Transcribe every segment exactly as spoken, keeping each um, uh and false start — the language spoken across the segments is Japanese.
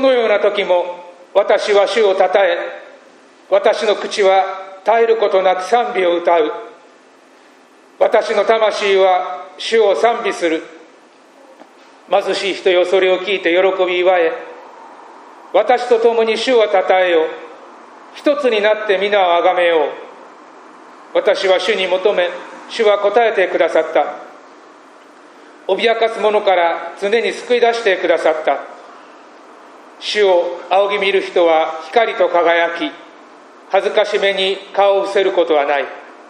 のような時も私は主をたたえ、私の口は絶えることなく賛美を歌う。私の魂は主を賛美する。貧しい人よ、それを聞いて喜び祝え。私と共に主をたたえよう。一つになって皆をあがめよう。私は主に求め、主は答えてくださった。脅かす者から常に救い出してくださった。主を仰ぎ見る人は光と輝き、恥ずかしめに顔を伏せることはない。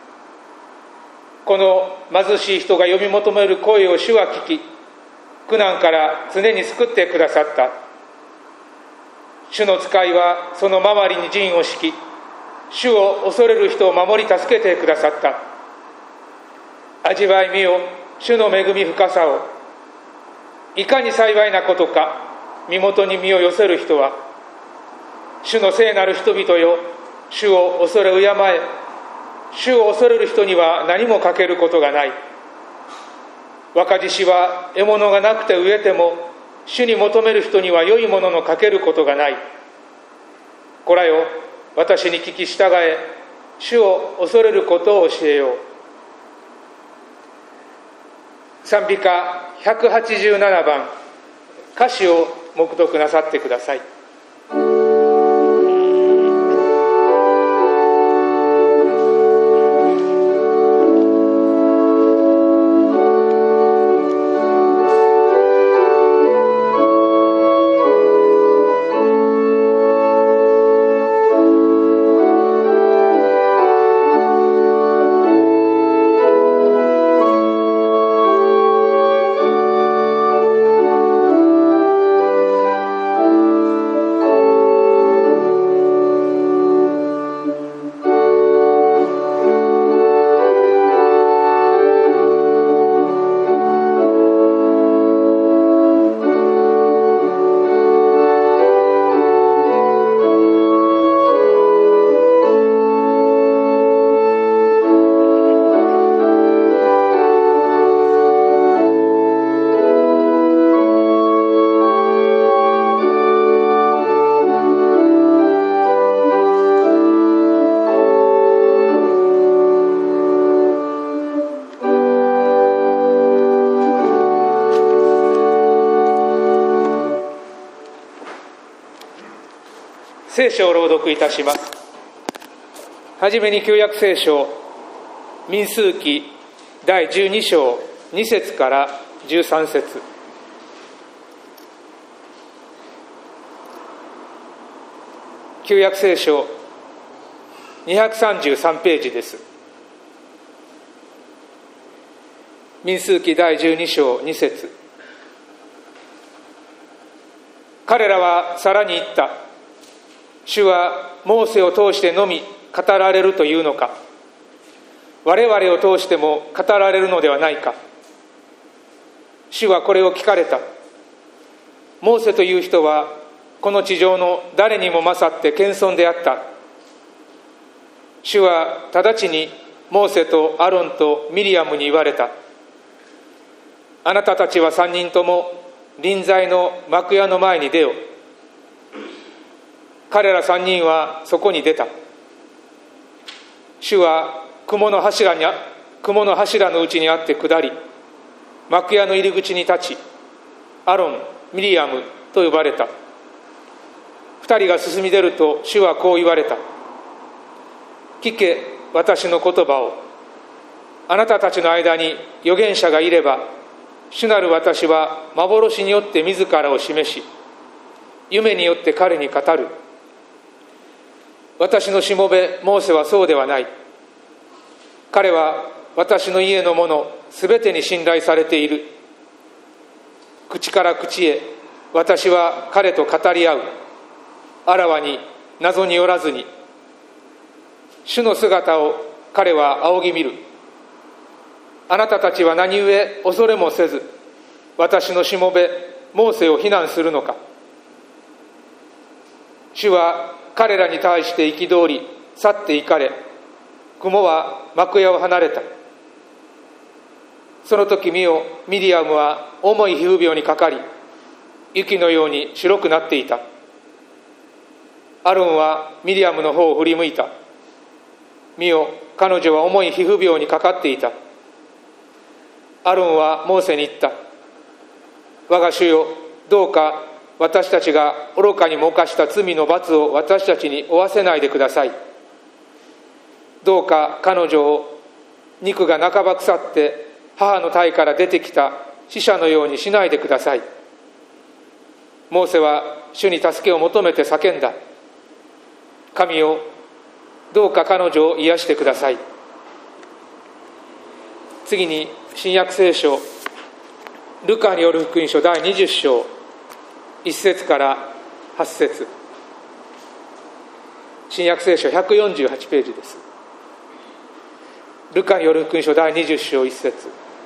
この貧しい人が呼び求める声を主は聞き、苦難から常に救ってくださった。主の使いはその周りに陣を敷き、主を恐れる人を守り助けてくださった。味わいみよ、主の恵み深さを。いかに幸いなことか、身元に身を寄せる人は。主の聖なる人々よ、主を恐れ敬え。主を恐れる人には何も欠けることがない。若獅子は獲物がなくて飢えても、主に求める人には良いものの欠けることがない。こらよ、私に聞き従え、主を恐れることを教えよう。賛美歌ひゃくはちじゅうななばん、歌詞を黙読なさってください。聖書を朗読いたします。はじめに旧約聖書民数記だいじゅうにしょうにせつからじゅうさんせつ。旧約聖書にひゃくさんじゅうさんページです。民数記だいじゅうにしょうにせつ。彼らはさらに言った。主はモーセを通してのみ語られるというのか。我々を通しても語られるのではないか。主はこれを聞かれた。モーセという人はこの地上の誰にも勝って謙遜であった。主は直ちにモーセとアロンとミリアムに言われた。あなたたちは三人とも臨在の幕屋の前に出よ。彼ら三人はそこに出た。主は雲の柱に雲の柱のうちにあって下り、幕屋の入り口に立ち、アロン、ミリアムと呼ばれた。二人が進み出ると主はこう言われた。聞け、私の言葉を。あなたたちの間に預言者がいれば、主なる私は幻によって自らを示し、夢によって彼に語る。私のしもべモーセはそうではない。彼は私の家のものすべてに信頼されている。口から口へ私は彼と語り合う。あらわに謎によらずに。主の姿を彼は仰ぎ見る。あなたたちは何故恐れもせず、私のしもべモーセを非難するのか。主は彼らに対して憤り去って行かれ、雲は幕屋を離れた。その時見よ、ミリアムは重い皮膚病にかかり、雪のように白くなっていた。 アロンはミリアムの方を振り向いた。見よ、彼女は重い皮膚病にかかっていた。アロンはモーセに言った。我が主よ、どうか私たちが愚かにも犯した罪の罰を私たちに負わせないでください。どうか彼女を肉が半ば腐って母の胎から出てきた死者のようにしないでください。モーセは主に助けを求めて叫んだ。神よ、どうか彼女を癒してください。次に新約聖書ルカによる福音書だいにじゅっ章いっ節からはち節、新約聖書ひゃくよんじゅうはちページです。ルカによる福音書だいにじゅっ章いっ節。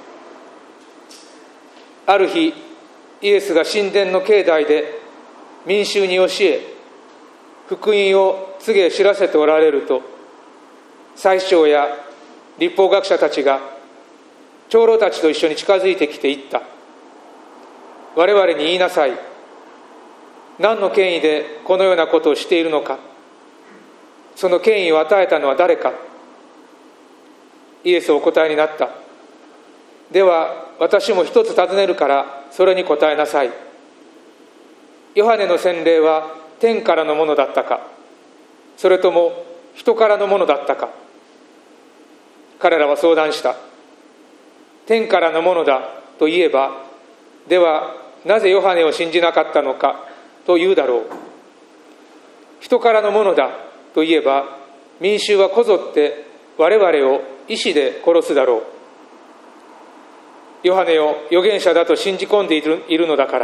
ある日、イエスが神殿の境内で民衆に教え、福音を告げ知らせておられると、祭司長や律法学者たちが長老たちと一緒に近づいてきて言った。我々に言いなさい。何の権威でこのようなことをしているのか。その権威を与えたのは誰か。イエスはお答えになった。では私も一つ尋ねるからそれに答えなさい。ヨハネの洗礼は天からのものだったか、それとも人からのものだったか。彼らは相談した。天からのものだと言えば、ではなぜヨハネを信じなかったのかと言うだろう。人からのものだと言えば、民衆はこぞって我々を石で殺すだろう。ヨハネを預言者だと信じ込んでいる、いるのだから。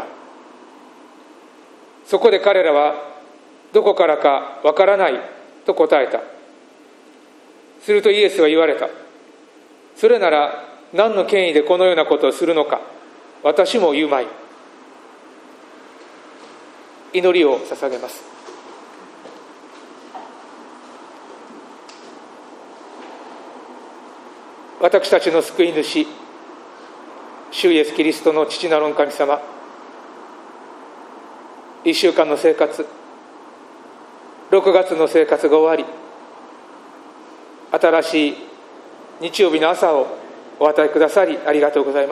そこで彼らはどこからかわからないと答えた。するとイエスは言われた。それなら何の権威でこのようなことをするのか、私も言うまい。祈りを捧げます。私たちの救い主、主イエスキリストの父なる神様、一週間の生活、ろくがつの生活が終わり、新しい日曜日の朝をお与えくださりありがとうございます。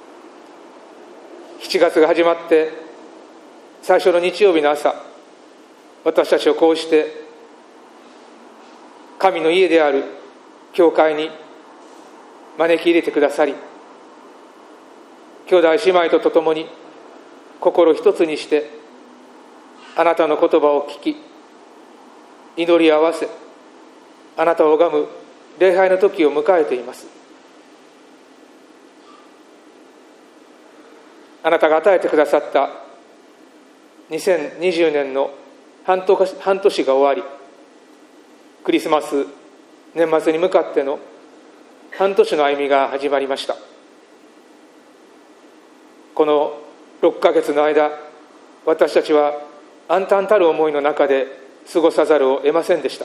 しちがつが始まって最初の日曜日の朝、私たちをこうして神の家である教会に招き入れてくださり、兄弟姉妹と共に心一つにしてあなたの言葉を聞き、祈り合わせ、あなたを拝む礼拝の時を迎えています。あなたが与えてくださったにせんにじゅうねんの半年、半年が終わり、クリスマス年末に向かっての半年の歩みが始まりました。このろっかげつの間、私たちは暗淡たる思いの中で過ごさざるを得ませんでした。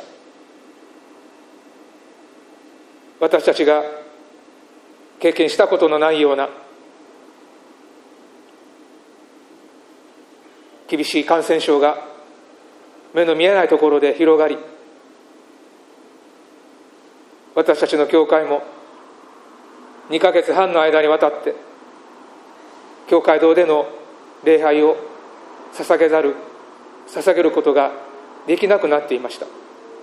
私たちが経験したことのないような厳しい感染症が目の見えないところで広がり、私たちの教会もにかげつはんの間にわたって教会堂での礼拝を捧げざる捧げることができなくなっていました。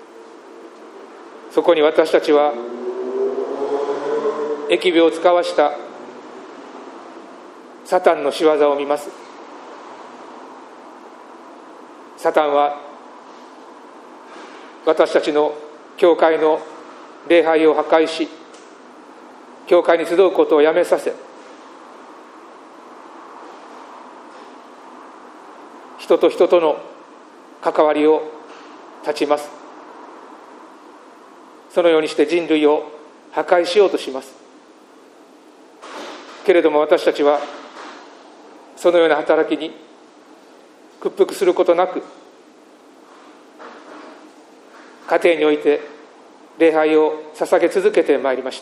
そこに私たちは疫病を使わしたサタンの仕業を見ます。サタンは私たちの教会の礼拝を破壊し、教会に集うことをやめさせ、人と人との関わりを断ちます。そのようにして人類を破壊しようとします。けれども私たちはそのような働きに屈服することなく、家庭において礼拝を捧げ続けてまいりました。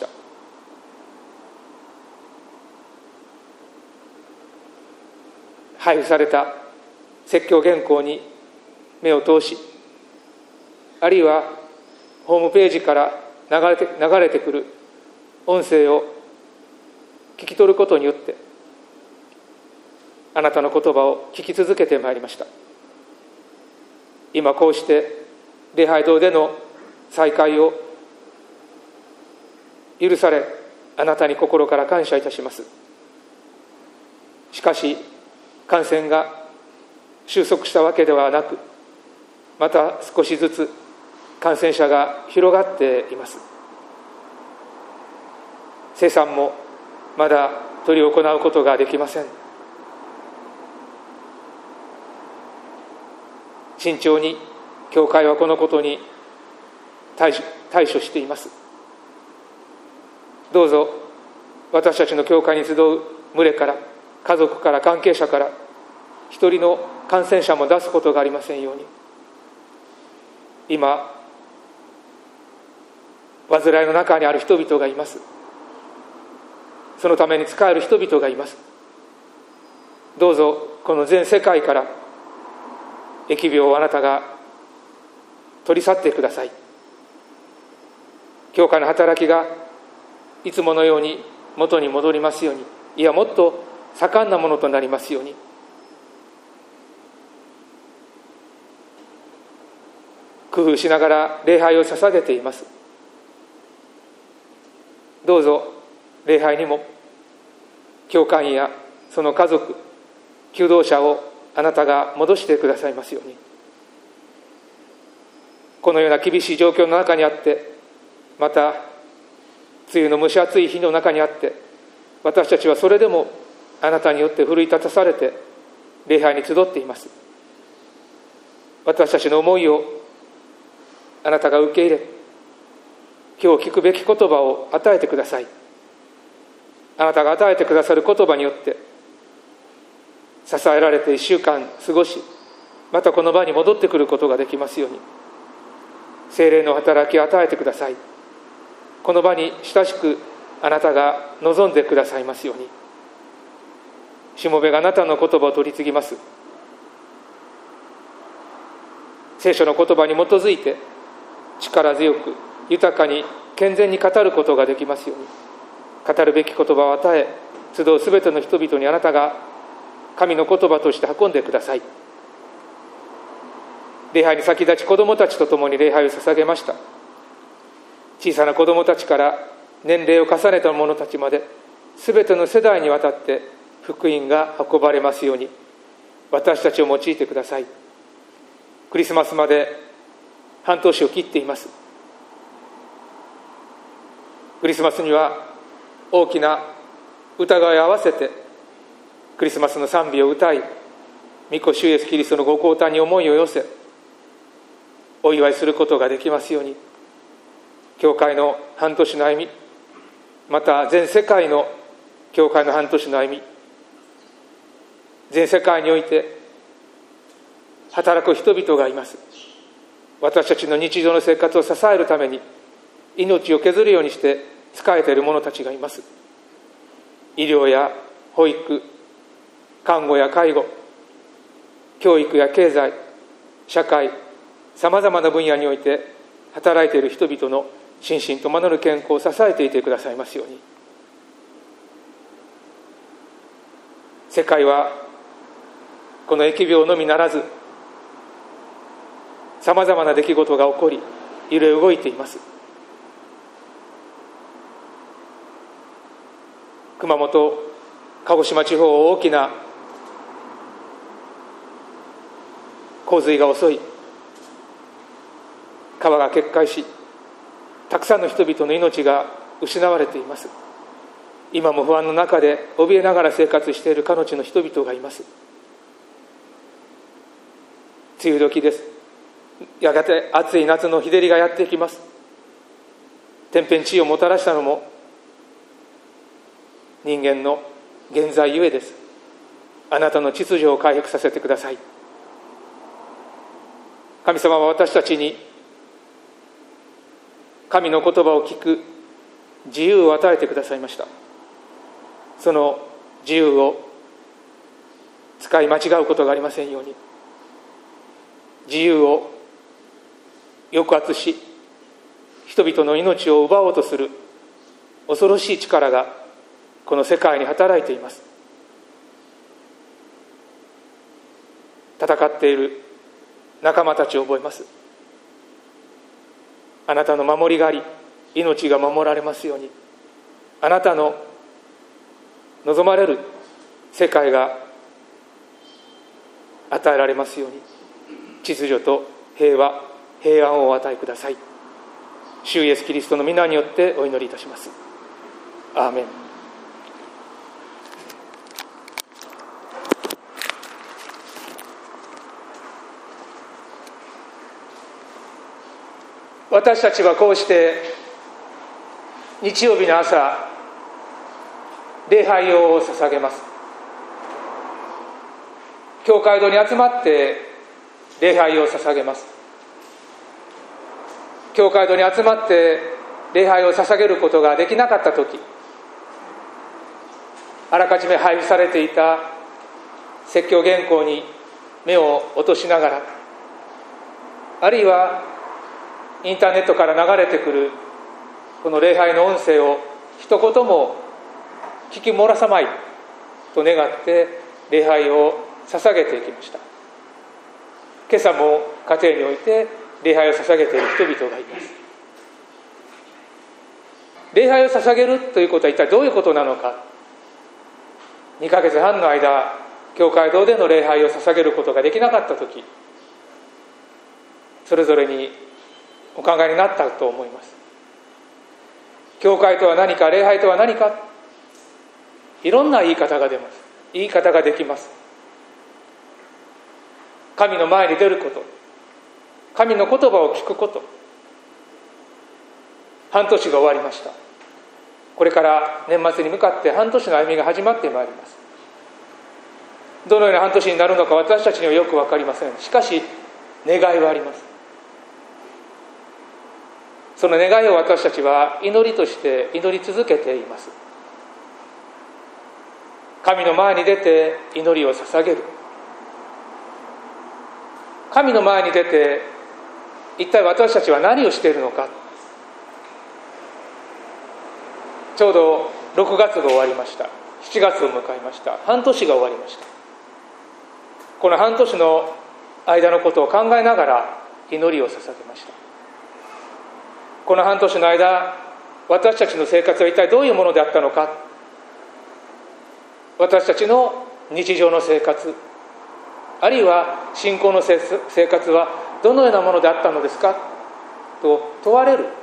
配布された説教原稿に目を通し、 あるいはホームページから流れて、流れてくる音声を聞き取ることによってあなたの言葉を聞き続けてまいりました。今こうして礼拝堂での再会を許され、あなたに心から感謝いたします。しかし感染が収束したわけではなく、また少しずつ感染者が広がっています。生産もまだ執り行うことができません。慎重に教会はこのことに対処、対処しています。どうぞ私たちの教会に集う群れから、家族から、関係者から一人の感染者も出すことがありませんように。今患いの中にある人々がいます。そのために仕える人々がいます。どうぞこの全世界から疫病をあなたが取り去ってください。教会の働きがいつものように元に戻りますように、いやもっと盛んなものとなりますように。工夫しながら礼拝を捧げています。どうぞ礼拝にも教会員やその家族、求道者をあなたが戻してくださいますように。このような厳しい状況の中にあって、また梅雨の蒸し暑い日の中にあって、私たちはそれでもあなたによって奮い立たされて礼拝に集っています。私たちの思いをあなたが受け入れ、今日聞くべき言葉を与えてください。あなたが与えてくださる言葉によって支えられて一週間過ごし、またこの場に戻ってくることができますように。聖霊の働きを与えてください。この場に親しくあなたが望んでくださいますように。しもべがあなたの言葉を取り次ぎます。聖書の言葉に基づいて力強く豊かに健全に語ることができますように。語るべき言葉を与え、集うすべての人々にあなたが神の言葉として運んでください。礼拝に先立ち子どもたちと共に礼拝を捧げました。小さな子どもたちから年齢を重ねた者たちまで、すべての世代にわたって福音が運ばれますように、私たちを用いてください。クリスマスまで半年を切っています。クリスマスには大きな歌声を合わせてクリスマスの賛美を歌い、御子主イエスキリストのご降誕に思いを寄せ、お祝いすることができますように。教会の半年の歩み、また全世界の教会の半年の歩み、全世界において働く人々がいます。私たちの日常の生活を支えるために命を削るようにして仕えている者たちがいます。医療や保育、看護や介護、教育や経済、社会、さまざまな分野において働いている人々の心身とまなる健康を支えていてくださいますように。世界はこの疫病のみならず、さまざまな出来事が起こり、揺れ動いています。熊本、鹿児島地方を大きな洪水が襲い、川が決壊し、たくさんの人々の命が失われています。今も不安の中で怯えながら生活している彼女の人々がいます。梅雨時です。やがて暑い夏の日照りがやってきます。天変地異をもたらしたのも人間の現在ゆえです。あなたの秩序を回復させてください。神様は私たちに神の言葉を聞く自由を与えてくださいました。その自由を使い間違うことがありませんように。自由を抑圧し、人々の命を奪おうとする恐ろしい力がこの世界に働いています。戦っている仲間たちを覚えます。あなたの守りがあり、命が守られますように。あなたの望まれる世界が与えられますように。秩序と平和、平安をお与えください。主イエスキリストの皆によってお祈りいたします。アーメン。私たちはこうして日曜日の朝、礼拝を捧げます。教会堂に集まって礼拝を捧げます。教会堂に集まって礼拝を捧げることができなかったとき、あらかじめ配布されていた説教原稿に目を落としながら、あるいはインターネットから流れてくるこの礼拝の音声を一言も聞き漏らさまいと願って礼拝を捧げていきました。今朝も家庭において礼拝を捧げている人々がいます。礼拝を捧げるということは一体どういうことなのか。にかげつはんの間、教会堂での礼拝を捧げることができなかったとき、それぞれにお考えになったと思います。教会とは何か、礼拝とは何か、いろんな言い方が出ます。言い方ができます。神の前に出ること、神の言葉を聞くこと。半年が終わりました。これから年末に向かって半年の歩みが始まってまいります。どのような半年になるのか私たちにはよく分かりません。しかし願いはあります。その願いを私たちは祈りとして祈り続けています。神の前に出て祈りを捧げる。神の前に出て一体私たちは何をしているのか。ちょうどろくがつが終わりました。しちがつを迎えました。半年が終わりました。この半年の間のことを考えながら祈りを捧げました。この半年の間、私たちの生活は一体どういうものであったのか。私たちの日常の生活、あるいは信仰の生活はどのようなものであったのですかと問われる。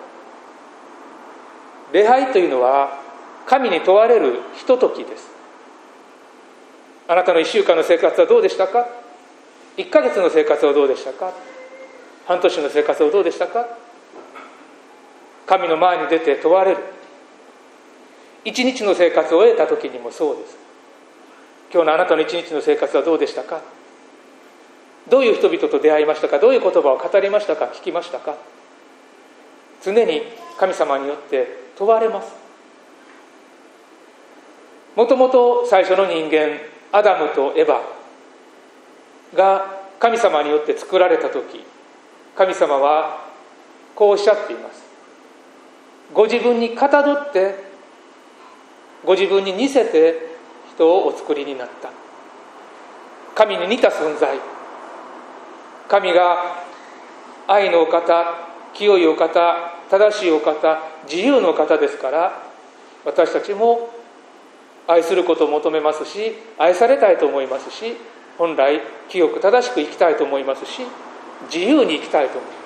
礼拝というのは神に問われるひとときです。あなたのいっしゅうかんの生活はどうでしたか。いっかげつの生活はどうでしたか。半年の生活はどうでしたか。神の前に出て問われる。一日の生活を終えた時にもそうです。今日のあなたの一日の生活はどうでしたか。どういう人々と出会いましたか。どういう言葉を語りましたか。聞きましたか。常に神様によって問われます。もともと最初の人間アダムとエバが神様によって作られた時、神様はこうおっしゃっています。ご自分にかたどってご自分に似せて人をお作りになった。神に似た存在、神が愛のお方、清いお方、正しいお方、自由の方ですから、私たちも愛することを求めますし、愛されたいと思いますし、本来清く正しく生きたいと思いますし、自由に生きたいと思います。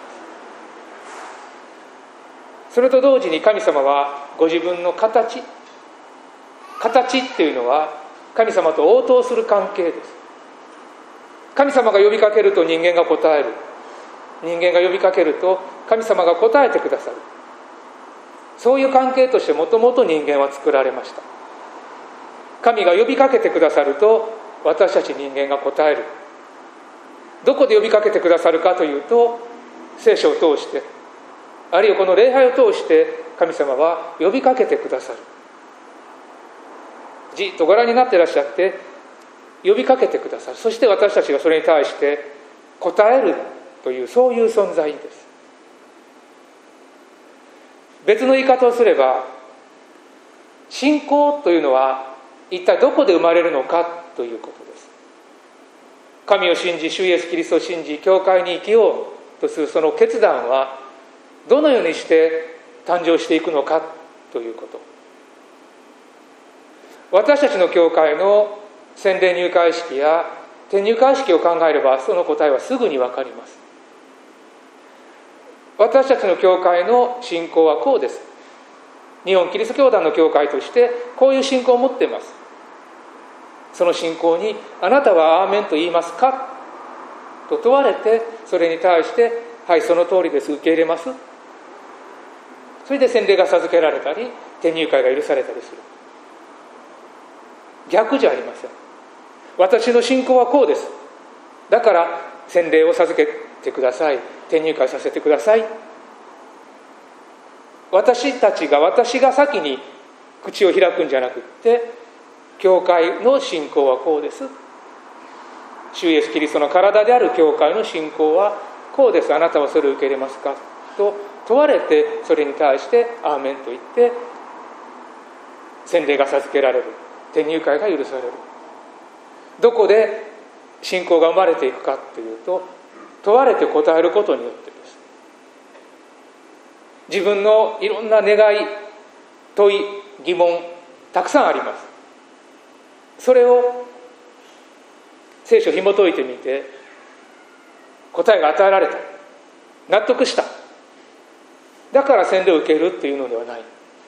それと同時に神様はご自分の形、形っていうのは神様と応答する関係です。神様が呼びかけると人間が答える。人間が呼びかけると神様が答えてくださる。そういう関係としてもともと人間は作られました。神が呼びかけてくださると私たち人間が答える。どこで呼びかけてくださるかというと、聖書を通して、あるいはこの礼拝を通して神様は呼びかけてくださる。じっとご覧になっていらっしゃって呼びかけてくださる。そして私たちがそれに対して答えるという、そういう存在です。 別の言い方をすれば、信仰というのは一体どこで生まれるのかということです。神を信じ、主イエスキリストを信じ、教会に生きようとするその決断はどのようにして誕生していくのかということ。私たちの教会の洗礼入会式や転入会式を考えれば、その答えはすぐに分かります。私たちの教会の信仰はこうです。日本キリスト教団の教会としてこういう信仰を持っています。その信仰にあなたはアーメンと言いますかと問われて、それに対してはいその通りです、受け入れます。それで洗礼が授けられたり転入会が許されたりする。逆じゃありません。私の信仰はこうです、だから洗礼を授けてください、転入会させてください。私たちが私が先に口を開くんじゃなくって、教会の信仰はこうです、主イエスキリストの体である教会の信仰はこうです、あなたはそれを受け入れますかと問われて、それに対してアーメンと言って洗礼が授けられる、転入会が許される。どこで信仰が生まれていくかというと、問われて答えることによってです。自分のいろんな願い、問い、疑問たくさんあります。それを聖書を紐解いてみて、答えが与えられた、納得した、だから洗礼を受けるというのではない。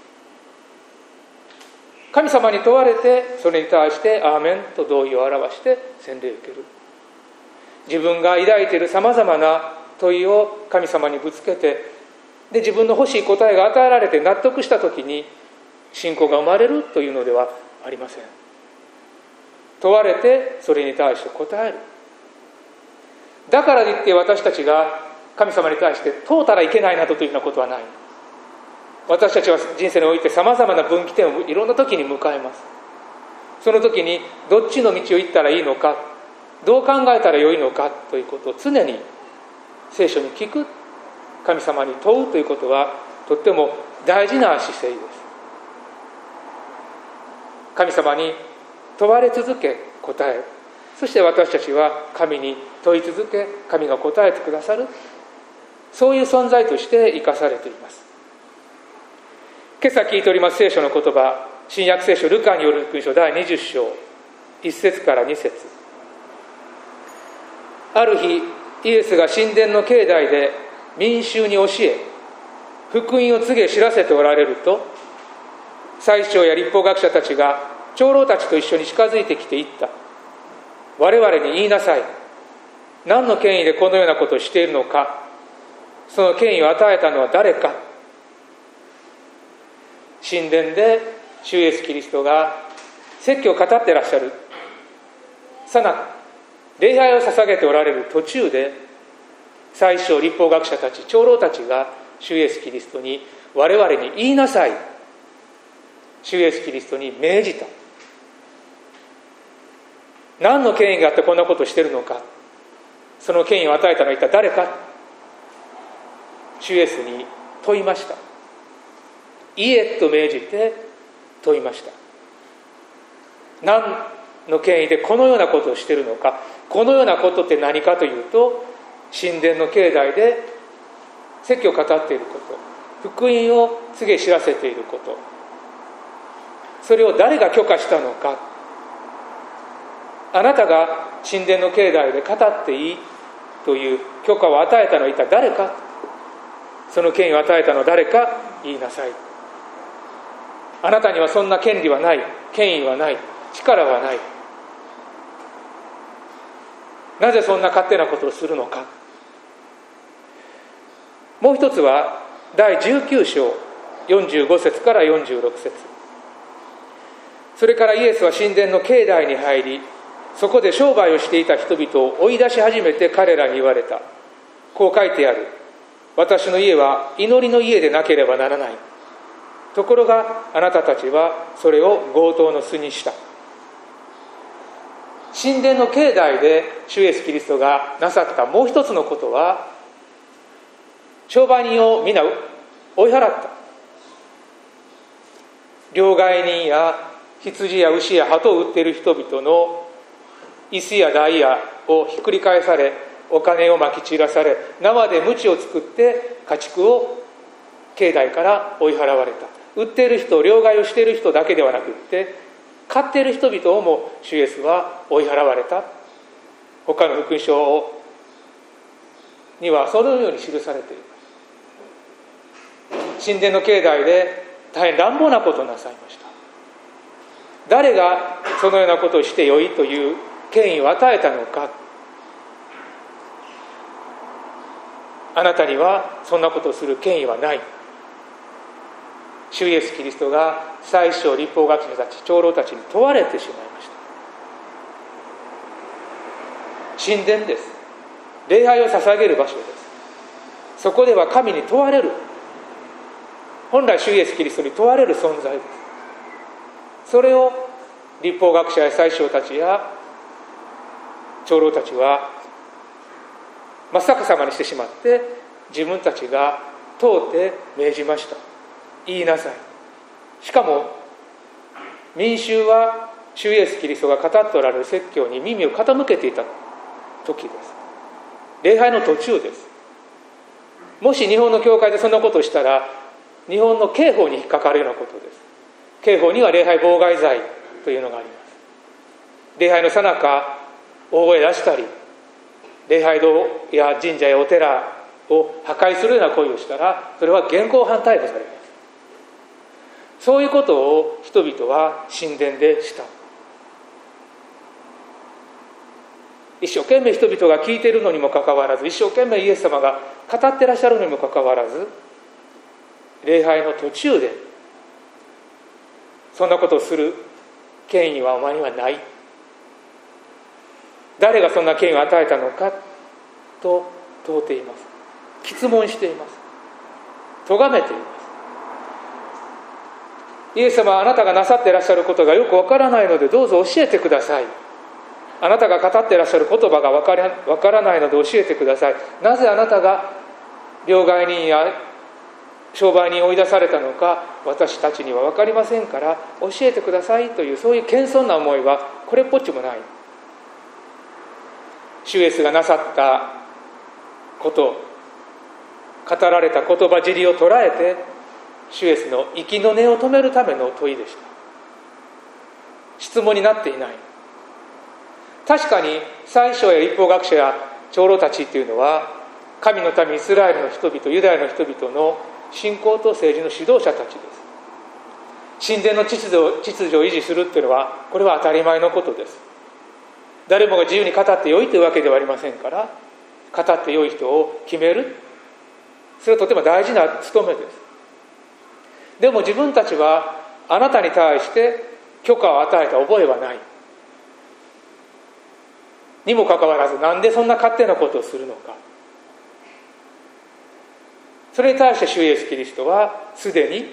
神様に問われて、それに対してアーメンと同意を表して洗礼を受ける。自分が抱いているさまざまな問いを神様にぶつけて、で自分の欲しい答えが与えられて納得したときに信仰が生まれるというのではありません。問われてそれに対して答える。だからといって私たちが神様に対して問うたらいけないなどというようなことはない。私たちは人生においてさまざまな分岐点をいろんな時に迎えます。その時にどっちの道を行ったらいいのか、どう考えたらよいのかということを常に聖書に聞く、神様に問うということはとっても大事な姿勢です。神様に問われ続け答える。そして私たちは神に問い続け、神が答えてくださる、そういう存在として生かされています。今朝聞いております聖書の言葉、新約聖書ルカによる福音書だいにじゅっ章いっ節からに節。ある日イエスが神殿の境内で民衆に教え、福音を告げ知らせておられると、祭司長や律法学者たちが長老たちと一緒に近づいてきて言った。我々に言いなさい。何の権威でこのようなことをしているのか、その権威を与えたのは誰か。神殿で主イエスキリストが説教を語っていらっしゃるさなか、礼拝を捧げておられる途中で、祭司長、律法学者たち、長老たちが主イエスキリストに、我々に言いなさい、主イエスキリストに命じた。何の権威があってこんなことをしているのか、その権威を与えたのは一体誰か。主イエスに問いました。言えと命じて問いました。何の権威でこのようなことをしているのか。このようなことって何かというと、神殿の境内で説教を語っていること、福音を告げ知らせていること、それを誰が許可したのか。あなたが神殿の境内で語っていいという許可を与えたのは一体誰か。その権威を与えたのは誰か言いなさい。あなたにはそんな権利はない、権威はない、力はない。なぜそんな勝手なことをするのか。もう一つはだいじゅうきゅう章よんじゅうご節からよんじゅうろく節。それからイエスは神殿の境内に入り、そこで商売をしていた人々を追い出し始めて彼らに言われた。こう書いてある。私の家は祈りの家でなければならない。ところがあなたたちはそれを強盗の巣にした。神殿の境内で主イエスキリストがなさったもう一つのことは、商売人を皆追い払った。 両替人や羊や牛や鳩を売っている人々の椅子やダイヤをひっくり返され、お金をまき散らされ、縄で鞭を作って家畜を境内から追い払われた。売っている人、両替をしている人だけではなくって買っている人々をも主イエスは追い払われた。他の福音書にはそのように記されている。神殿の境内で大変乱暴なことをなさいました。誰がそのようなことをしてよいという権威を与えたのか。あなたにはそんなことをする権威はない。主イエスキリストが祭司長、律法学者たち、長老たちに問われてしまいました。神殿です。礼拝を捧げる場所です。そこでは神に問われる。本来主イエスキリストに問われる存在です。それを律法学者や祭司長たちや長老たちは真っ逆さまにしてしまって、自分たちが問うて命じました。言いなさい。しかも民衆は主イエスキリストが語っておられる説教に耳を傾けていた時です。礼拝の途中です。もし日本の教会でそんなことをしたら、日本の刑法に引っかかるようなことです。刑法には礼拝妨害罪というのがあります。礼拝の最中大声出したり、礼拝堂や神社やお寺を破壊するような行為をしたら、それは現行犯逮捕されます。そういうことを人々は神殿でした。一生懸命人々が聞いているのにもかかわらず、一生懸命イエス様が語ってらっしゃるのにもかかわらず、礼拝の途中でそんなことをする権威はお前にはない。誰がそんな権威を与えたのかと問うています。詰問しています。咎めています。イエス様はあなたがなさっていらっしゃることがよくわからないのでどうぞ教えてください。あなたが語っていらっしゃる言葉がわから、わからないので教えてください。なぜあなたが両替人や商売人を追い出されたのか私たちには分かりませんから教えてくださいという、そういう謙遜な思いはこれっぽっちもない。主イエスがなさったこと、語られた言葉尻を捉えて主イエスの息の根を止めるための問いでした。質問になっていない。確かに祭司長や律法学者や長老たちというのは神の民イスラエルの人々、ユダヤの人々の信仰と政治の指導者たちです。神殿の秩序、秩序を維持するというのはこれは当たり前のことです。誰もが自由に語ってよいというわけではありませんから、語ってよい人を決める、それはとても大事な務めです。でも自分たちはあなたに対して許可を与えた覚えはないにもかかわらず、なんでそんな勝手なことをするのか。それに対して主イエスキリストはすでに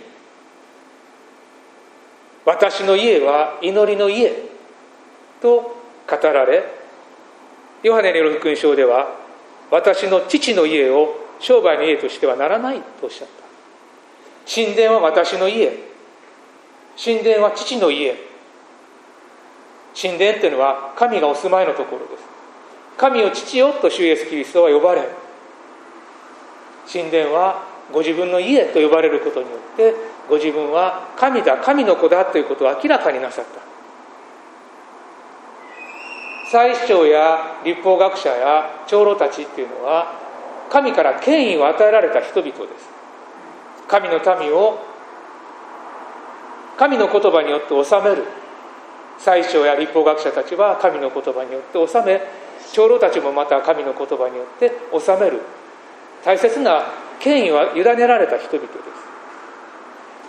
私の家は祈りの家と語られ、ヨハネによる福音書では私の父の家を商売の家としてはならないとおっしゃった。神殿は私の家、神殿は父の家。神殿というのは神がお住まいのところです。神を父よと主イエスキリストは呼ばれ、神殿はご自分の家と呼ばれることによってご自分は神だ、神の子だということを明らかになさった。祭司長や律法学者や長老たちっていうのは神から権威を与えられた人々です。神の民を神の言葉によって治める。祭司長や律法学者たちは神の言葉によって治め、長老たちもまた神の言葉によって治める。大切な権威は委ねられた人々です。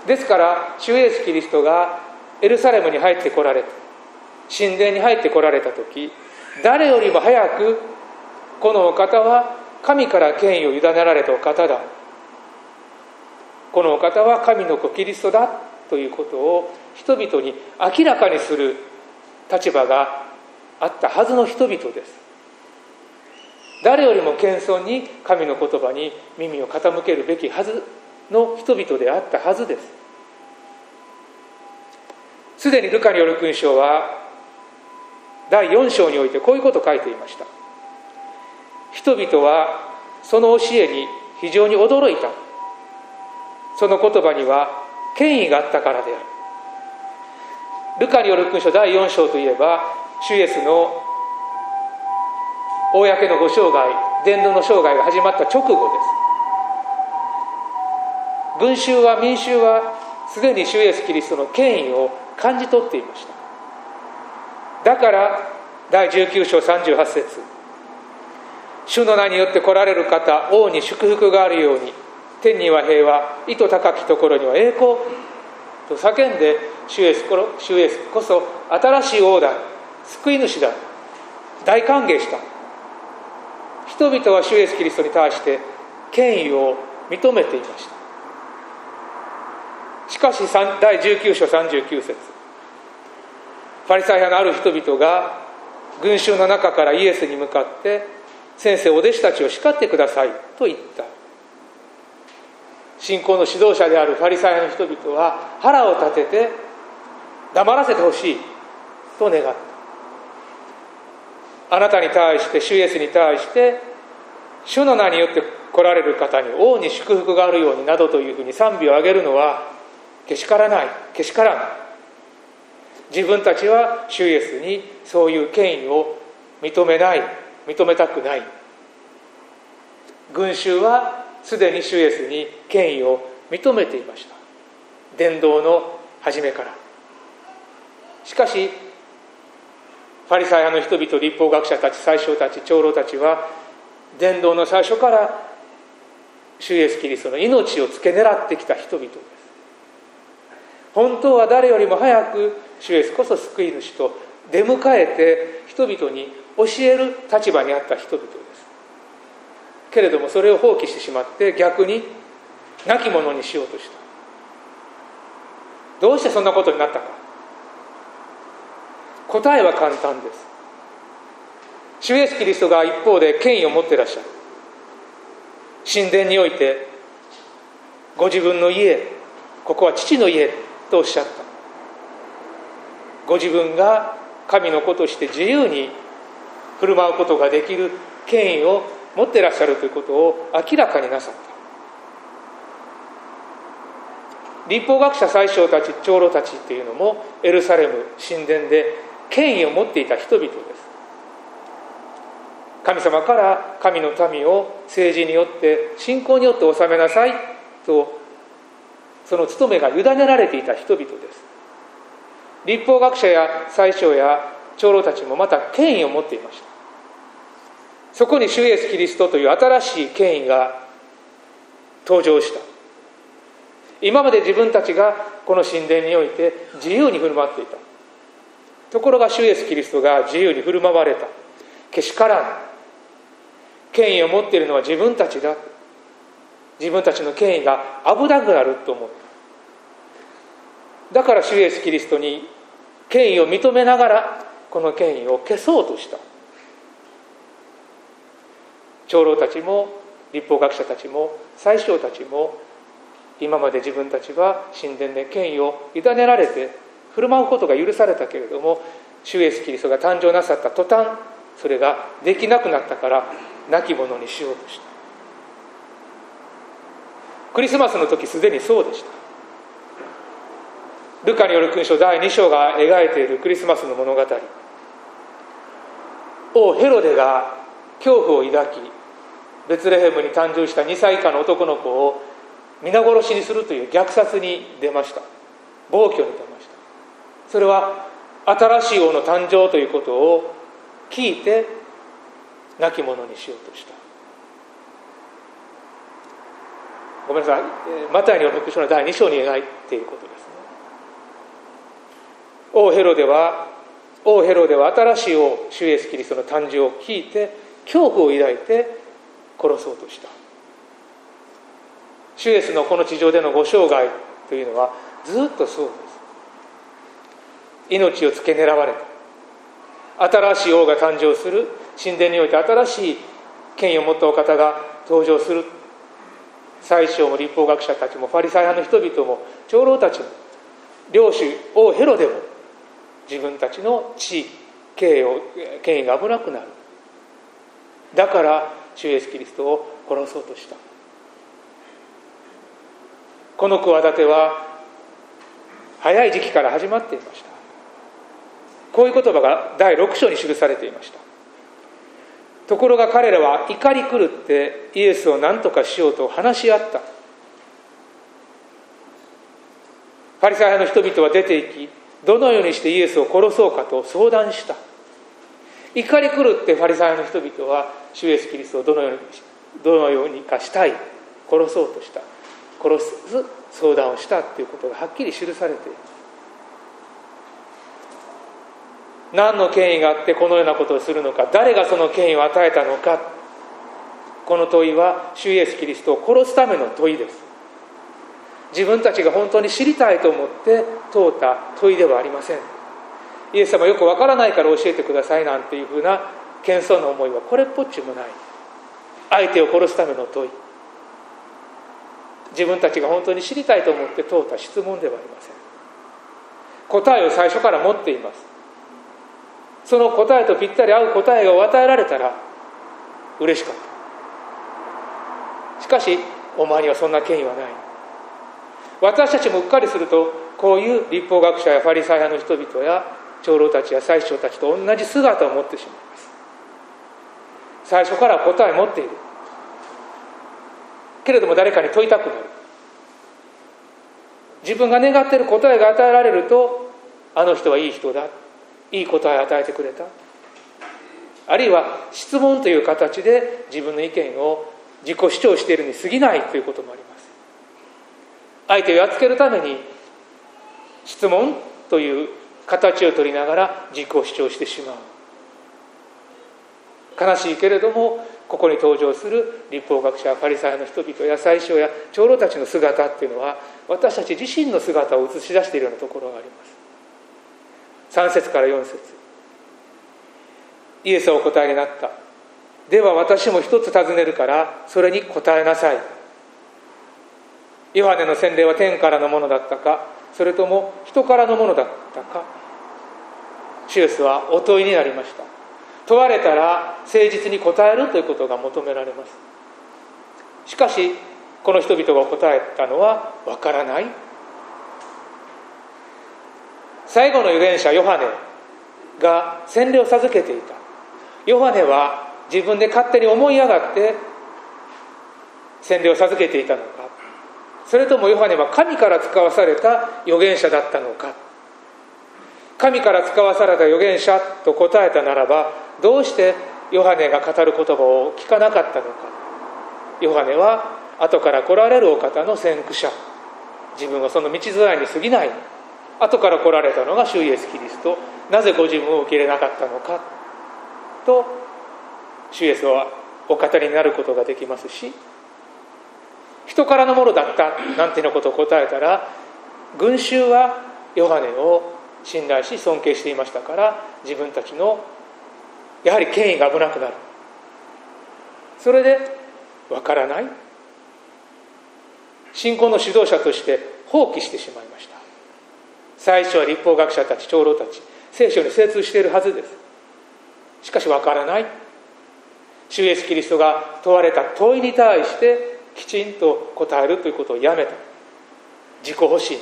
ですから主イエスキリストがエルサレムに入ってこられた、神殿に入ってこられた時、誰よりも早くこのお方は神から権威を委ねられたお方だ、このお方は神の子キリストだということを人々に明らかにする立場があったはずの人々です。誰よりも謙遜に神の言葉に耳を傾けるべきはずの人々であったはずです。 すでにルカによる勲章はだいよん章においてこういうことを書いていました。人々はその教えに非常に驚いた。その言葉には権威があったからである。ルカによる勲章だいよん章といえば、主イエスの公のご生涯、伝道の生涯が始まった直後です。群衆は民衆はすでに主イエスキリストの権威を感じ取っていました。だからだいじゅうきゅう章さんじゅうはち節、主の名によって来られる方、王に祝福があるように、天には平和、意図高きところには栄光と叫んで、主イエスこ主イエスこそ新しい王だ、救い主だ、大歓迎した。人々は主イエスキリストに対して権威を認めていました。しかしだいじゅうきゅう章さんじゅうきゅう節、ファリサイ派のある人々が群衆の中からイエスに向かって、先生、お弟子たちを叱ってくださいと言った。信仰の指導者であるファリサイ派の人々は腹を立てて黙らせてほしいと願った。あなたに対して、主イエスに対して、主の名によって来られる方に王に祝福があるようになどというふうに賛美を上げるのはけしからない、けしからない。自分たちは主イエスにそういう権威を認めない、認めたくない。群衆はすでに主イエスに権威を認めていました。伝道の初めから。しかしファリサイ派の人々、律法学者たち、祭司たち、長老たちは伝道の最初から主イエスキリストの命を付け狙ってきた人々です。本当は誰よりも早く主イエスこそ救い主と出迎えて人々に教える立場にあった人々です。けれどもそれを放棄してしまって逆に亡き者にしようとした。どうしてそんなことになったか。答えは簡単です。主イエスキリストが一方で権威を持っていらっしゃる。神殿においてご自分の家、ここは父の家とおっしゃった。ご自分が神の子として自由に振る舞うことができる権威を持っていらっしゃるということを明らかになさった。律法学者、祭司たち、長老たちっていうのもエルサレム神殿で権威を持っていた人々です。神様から神の民を政治によって信仰によって治めなさいと、その務めが委ねられていた人々です。律法学者や祭司や長老たちもまた権威を持っていました。そこに主イエスキリストという新しい権威が登場した。今まで自分たちがこの神殿において自由に振る舞っていた。ところが主イエスキリストが自由に振る舞われた。けしからん。権威を持っているのは自分たちだ。自分たちの権威が危なくなると思った。だから主イエスキリストに権威を認めながらこの権威を消そうとした。長老たちも律法学者たちも祭司たちも今まで自分たちは神殿で権威を委ねられて振る舞うことが許されたけれども、主イエスキリストが誕生なさった途端それができなくなったから亡き者にしようとした。クリスマスの時すでにそうでした。ルカによる勲章だいに章が描いているクリスマスの物語、王ヘロデが恐怖を抱きベツレヘムに誕生したにさい以下の男の子を皆殺しにするという虐殺に出ました。暴挙に出ました。それは新しい王の誕生ということを聞いて亡き者にしようとした。ごめんなさい、マタイによる福音書のだいに章に描いていることですね。王ヘロデは王ヘロデは新しい王主イエスキリストの誕生を聞いて恐怖を抱いて殺そうとした。主イエスのこの地上でのご生涯というのはずっとそうです。命を付け狙われた。新しい王が誕生する。神殿において新しい権威を持ったお方が登場する。祭司も律法学者たちもファリサイ派の人々も長老たちも領主王ヘロデも自分たちの地位、権威を権威が危なくなる。だから主イエスキリストを殺そうとした。この企ては早い時期から始まっていました。こういう言葉がだいろく章に記されていました。ところが彼らは怒り狂ってイエスを何とかしようと話し合った。パリサイ派の人々は出て行き、どのようにしてイエスを殺そうかと相談した。怒り狂ってパリサイ派の人々は主イエスキリストをどのようにどのようにかしたい、殺そうとした、殺す相談をしたということがはっきり記されている。何の権威があってこのようなことをするのか、誰がその権威を与えたのか、この問いは主イエスキリストを殺すための問いです。自分たちが本当に知りたいと思って問うた問いではありません。イエス様よくわからないから教えてくださいなんていうふうな謙遜な思いはこれっぽっちもない。相手を殺すための問い、自分たちが本当に知りたいと思って問うた質問ではありません。答えを最初から持っています。その答えとぴったり合う答えを与えられたら嬉しかった。しかしお前にはそんな権威はない。私たちもうっかりすると、こういう律法学者やファリサイ派の人々や長老たちや祭司長たちと同じ姿を持ってしまいます。最初から答えを持っているけれども誰かに問いたくなる。自分が願っている答えが与えられると、あの人はいい人だ、いい答えを与えてくれた、あるいは質問という形で自分の意見を自己主張しているに過ぎないということもあります。相手をやっつけるために質問という形を取りながら自己主張してしまう。悲しいけれども、ここに登場する律法学者、ファリサイ派の人々や祭司長や長老たちの姿っていうのは、私たち自身の姿を映し出しているようなところがあります。さん節からよん節、イエスはお答えになった。では私も一つ尋ねるからそれに答えなさい。ヨハネの洗礼は天からのものだったか、それとも人からのものだったか。主イエスはお問いになりました。問われたら誠実に答えるということが求められます。しかしこの人々が答えたのはわからない。最後の預言者ヨハネが洗礼を授けていた。ヨハネは自分で勝手に思い上がって洗礼を授けていたのか、それともヨハネは神から使わされた預言者だったのか。神から使わされた預言者と答えたならば、どうしてヨハネが語る言葉を聞かなかったのか。ヨハネは後から来られるお方の先駆者、自分はその道伝いに過ぎない。後から来られたのが主イエスキリスト、なぜご自分を受け入れなかったのかと主イエスはお語りになることができますし、人からのものだったなんていうことを答えたら、群衆はヨハネを信頼し尊敬していましたから、自分たちのやはり権威が危なくなる。それでわからない、信仰の指導者として放棄してしまいました。最初は律法学者たち、長老たち、聖書に精通しているはずです。しかしわからない。主イエスキリストが問われた問いに対してきちんと答えるということをやめた。自己保身。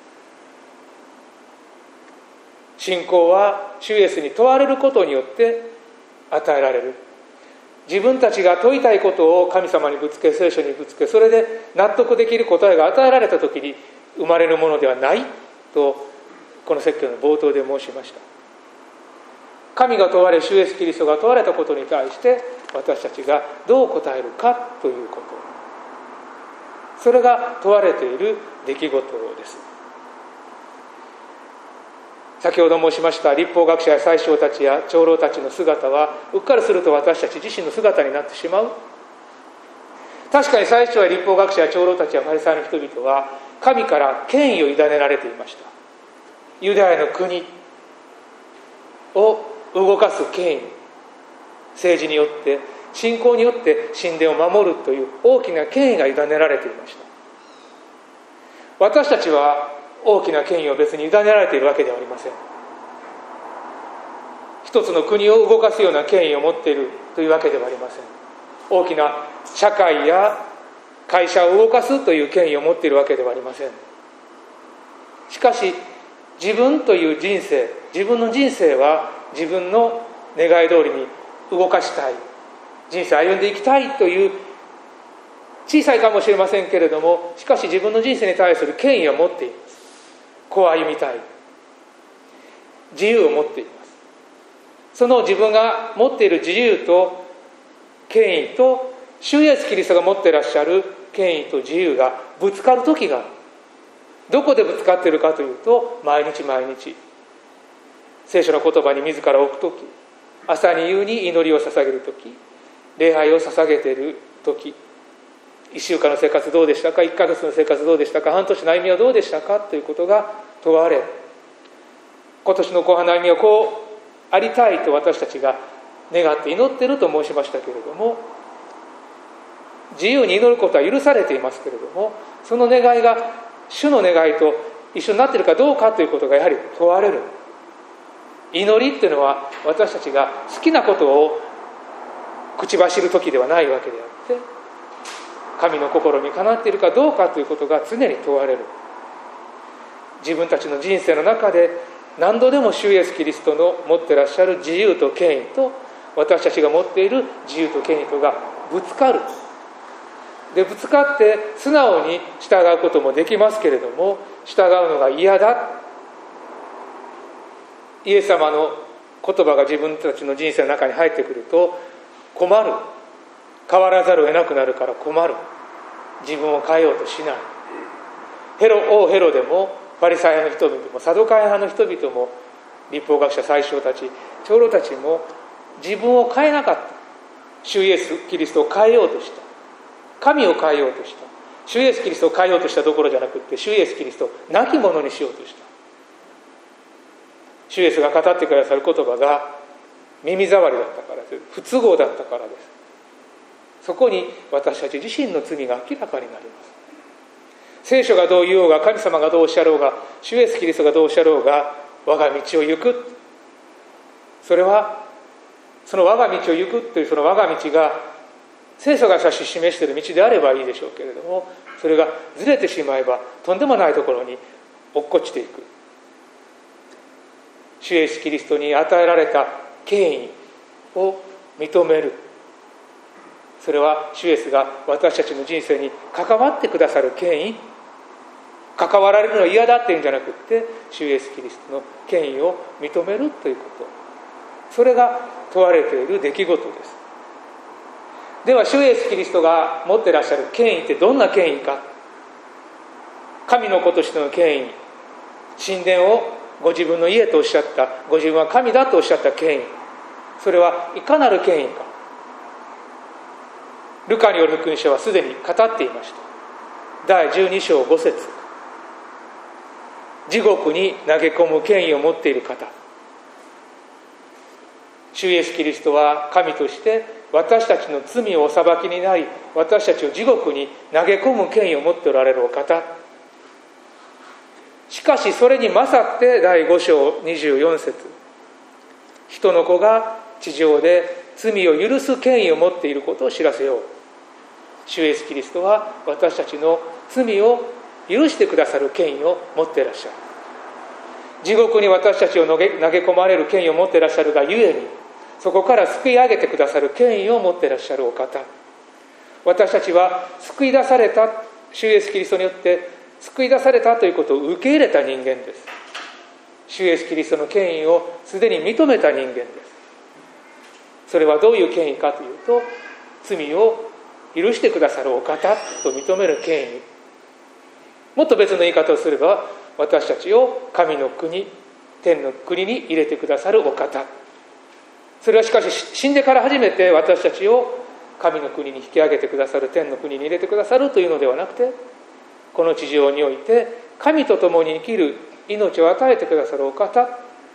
信仰は主イエスに問われることによって与えられる。自分たちが問いたいことを神様にぶつけ、聖書にぶつけ、それで納得できる答えが与えられたときに生まれるものではないと、この説教の冒頭で申しました。神が問われ、主イエスキリストが問われたことに対して私たちがどう答えるかということ、それが問われている出来事です。先ほど申しました律法学者や祭司長たちや長老たちの姿は、うっかりすると私たち自身の姿になってしまう。確かに祭司長や律法学者や長老たちやファリサイの人々は神から権威を委ねられていました。ユダヤの国を動かす権威、政治によって、信仰によって神殿を守るという大きな権威が委ねられていました。私たちは大きな権威を別に委ねられているわけではありません。 一つの国を動かすような権威を持っているというわけではありません。大きな社会や会社を動かすという権威を持っているわけではありません。しかし自分という人生、自分の人生は自分の願い通りに動かしたい、人生を歩んでいきたいという小さいかもしれませんけれども、しかし自分の人生に対する権威を持っています。こう歩みたい、自由を持っています。その自分が持っている自由と権威と、主イエスキリストが持っていらっしゃる権威と自由がぶつかる時がある。どこでぶつかっているかというと、毎日毎日聖書の言葉に自ら置く時、朝に夕に祈りを捧げる時、礼拝を捧げている時、いっしゅうかんの生活どうでしたか、いっかげつの生活どうでしたか、半年の歩みはどうでしたかということが問われ、今年の後半の歩みはこうありたいと私たちが願って祈っていると申しましたけれども、自由に祈ることは許されていますけれども、その願いが主の願いと一緒になっているかどうかということがやはり問われる。祈りっていうのは私たちが好きなことを口走る時ではないわけであって、神の心にかなっているかどうかということが常に問われる。自分たちの人生の中で何度でも主イエスキリストの持っていらっしゃる自由と権威と、私たちが持っている自由と権威とがぶつかる。でぶつかって素直に従うこともできますけれども、従うのが嫌だ、イエス様の言葉が自分たちの人生の中に入ってくると困る、変わらざるを得なくなるから困る、自分を変えようとしない。ヘロ王ヘロでもファリサイ派の人々もサドカイ派の人々も、律法学者宰相たち長老たちも自分を変えなかった。主イエスキリストを変えようとした。神を変えようとした。主イエスキリストを変えようとしたどころじゃなくて、主イエスキリストを亡き者にしようとした。主イエスが語ってくださる言葉が耳障りだったからです。不都合だったからです。そこに私たち自身の罪が明らかになります。聖書がどう言おうが、神様がどうおっしゃろうが、主イエスキリストがどうおっしゃろうが、我が道を行く、それはその我が道を行くというその我が道が聖書が指し示している道であればいいでしょうけれども、それがずれてしまえばとんでもないところに落っこちていく。主イエスキリストに与えられた権威を認める、それは主イエスが私たちの人生に関わってくださる権威、関わられるのは嫌だっていうんじゃなくって、主イエスキリストの権威を認めるということ、それが問われている出来事です。では主イエスキリストが持っていらっしゃる権威ってどんな権威か。神の子としての権威、神殿をご自分の家とおっしゃった、ご自分は神だとおっしゃった権威、それはいかなる権威か。ルカによる福音書はすでに語っていました。だいじゅうに章ご節、地獄に投げ込む権威を持っている方、主イエスキリストは神として私たちの罪をお裁きになり、私たちを地獄に投げ込む権威を持っておられるお方。しかしそれに勝ってだいご章にじゅうよん節、人の子が地上で罪を許す権威を持っていることを知らせよう。主イエスキリストは私たちの罪を許してくださる権威を持っていらっしゃる。地獄に私たちを投げ込まれる権威を持っていらっしゃるがゆえに、そこから救い上げてくださる権威を持っていらっしゃるお方。私たちは救い出された、主イエスキリストによって救い出されたということを受け入れた人間です。主イエスキリストの権威をすでに認めた人間です。それはどういう権威かというと、罪を許してくださるお方と認める権威。もっと別の言い方をすれば、私たちを神の国、天の国に入れてくださるお方。それはしかし死んでから初めて私たちを神の国に引き上げてくださる、天の国に入れてくださるというのではなくて、この地上において神と共に生きる命を与えてくださるお方、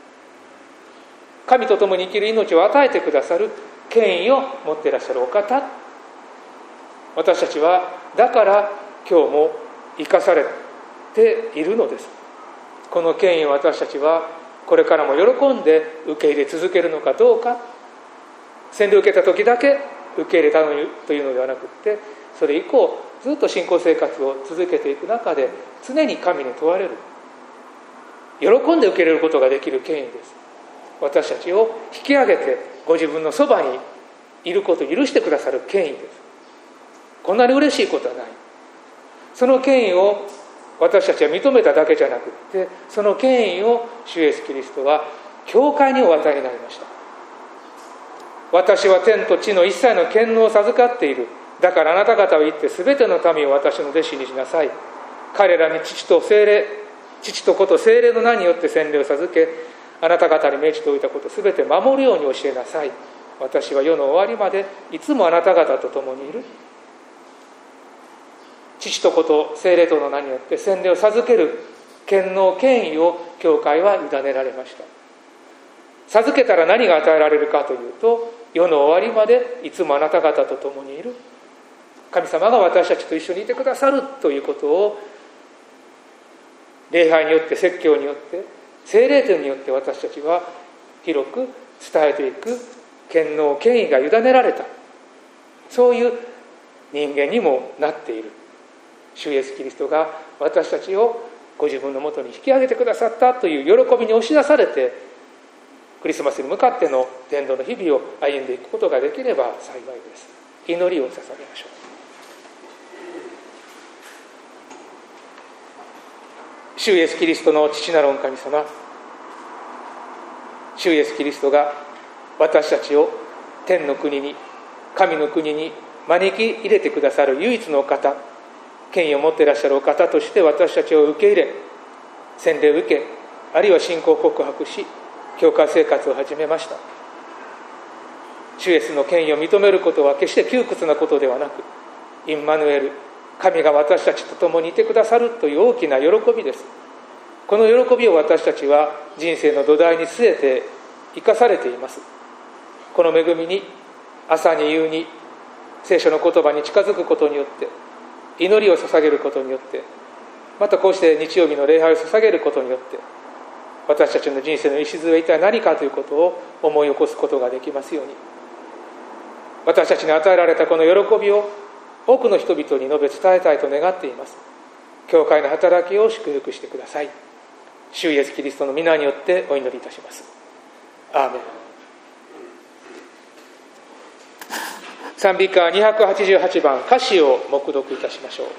神と共に生きる命を与えてくださる権威を持っていらっしゃるお方。私たちはだから今日も生かされているのです。この権威を私たちはこれからも喜んで受け入れ続けるのかどうか、洗礼を受けた時だけ受け入れたというのではなくって、それ以降ずっと信仰生活を続けていく中で常に神に問われる、喜んで受け入れることができる権威です。私たちを引き上げてご自分のそばにいることを許してくださる権威です。こんなに嬉しいことはない。その権威を私たちは認めただけじゃなくって、その権威を主イエスキリストは教会にお与えになりました。私は天と地の一切の権能を授かっている。だからあなた方は行ってすべての民を私の弟子にしなさい。彼らに父と聖霊、父と子と聖霊の名によって洗礼を授け、あなた方に命じておいたことすべて守るように教えなさい。私は世の終わりまでいつもあなた方と共にいる。父と子と聖霊との名によって洗礼を授ける権能権威を教会は委ねられました。授けたら何が与えられるかというと、世の終わりまでいつもあなた方と共にいる。神様が私たちと一緒にいてくださるということを、礼拝によって説教によって聖霊天によって私たちは広く伝えていく権能権威が委ねられた、そういう人間にもなっている。主イエスキリストが私たちをご自分のもとに引き上げてくださったという喜びに押し出されて、クリスマスに向かっての伝道の日々を歩んでいくことができれば幸いです。祈りを捧げましょう。主イエスキリストの父なる御神様、主イエスキリストが私たちを天の国に、神の国に招き入れてくださる唯一の方、権威を持っていらっしゃるお方として私たちを受け入れ、洗礼を受け、あるいは信仰告白し、教会生活を始めました。主イエスの権威を認めることは決して窮屈なことではなく、インマヌエル、神が私たちと共にいてくださるという大きな喜びです。この喜びを私たちは人生の土台に据えて生かされています。この恵みに朝に夕に聖書の言葉に近づくことによって、祈りを捧げることによって、またこうして日曜日の礼拝を捧げることによって、私たちの人生の礎は一体何かということを思い起こすことができますように、私たちに与えられたこの喜びを多くの人々に述べ伝えたいと願っています。教会の働きを祝福してください。主イエスキリストの皆によってお祈りいたします。アーメン。賛美歌にひゃくはちじゅうはちばん、歌詞を黙読いたしましょう。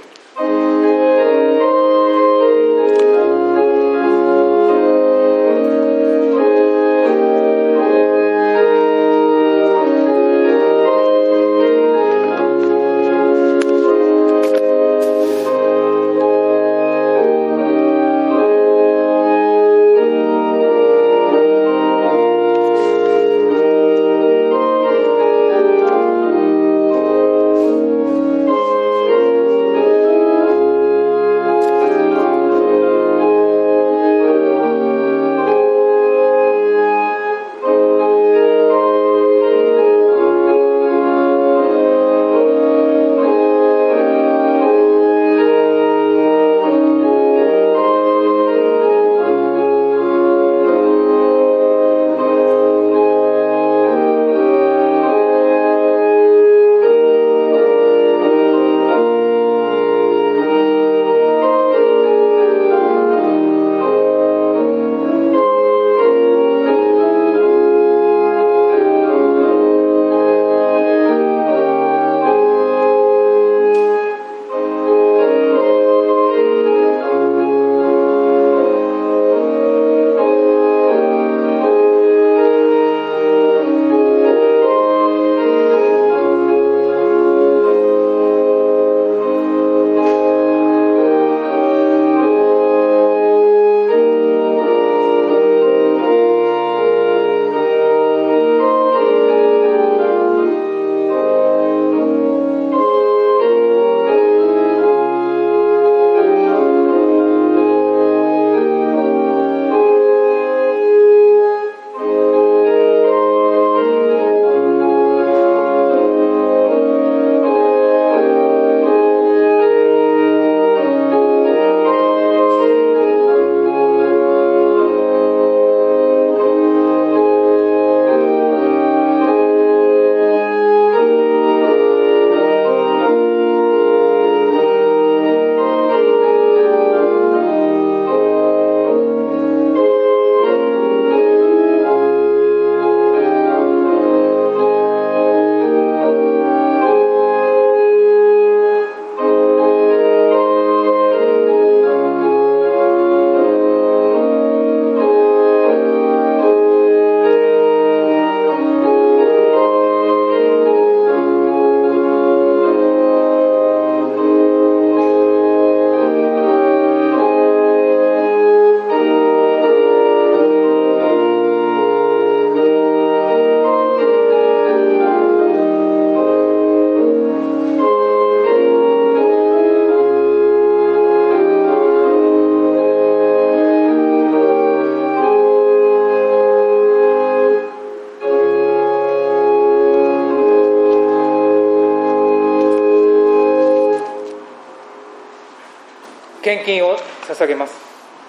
献金を捧げます。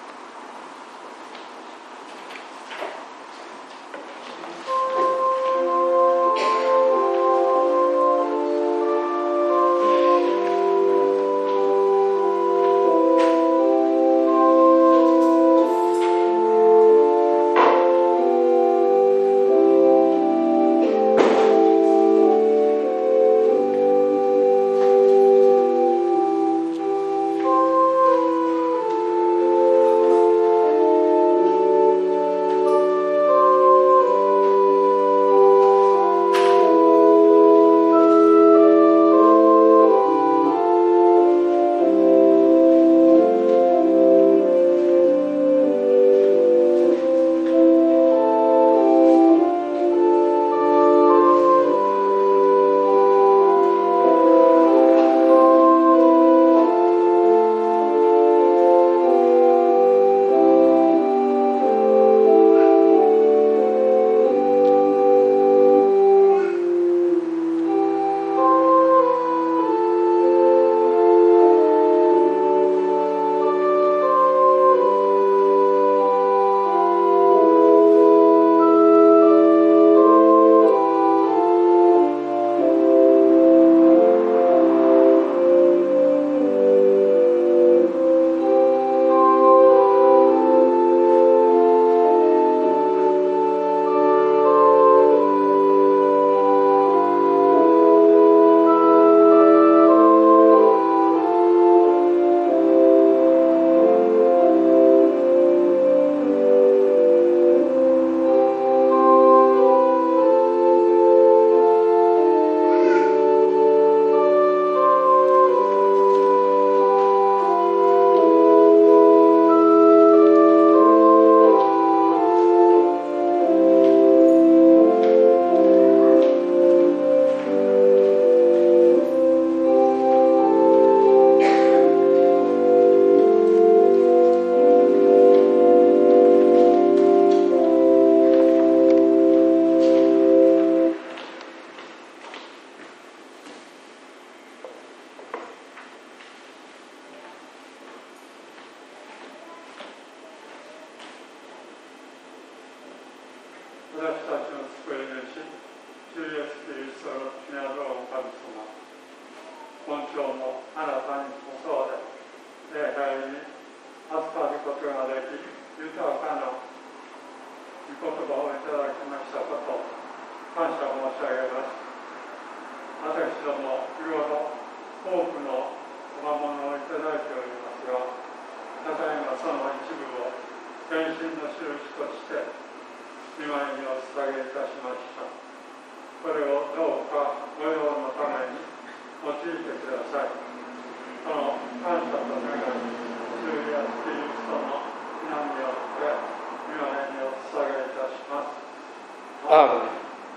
私たちの救い主、主イエスキリストの血などを神様、本庁もあなたに襲われ、礼拝に預かることができ、豊かな御言葉をいただきましたことを感謝申し上げます。私ども、日頃多くの賜物をいただいておりますが、ただいまその一部を献身の印として御前にお捧げいたしました。これをどうかご用のために用いてください。その感謝と願い、主イエスキリストの皆によって御前にお捧げいたします。 アーメン。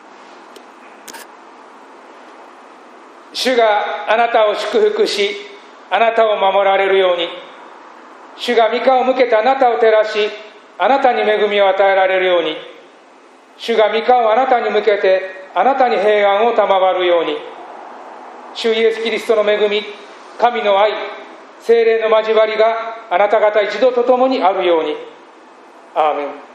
主があなたを祝福し、あなたを守られるように、主が御顔を向けてあなたを照らし、あなたに恵みを与えられるように、主が御顔をあなたに向けてあなたに平安を賜るように、主イエスキリストの恵み、神の愛、聖霊の交わりがあなた方一同と共にあるように。アーメン。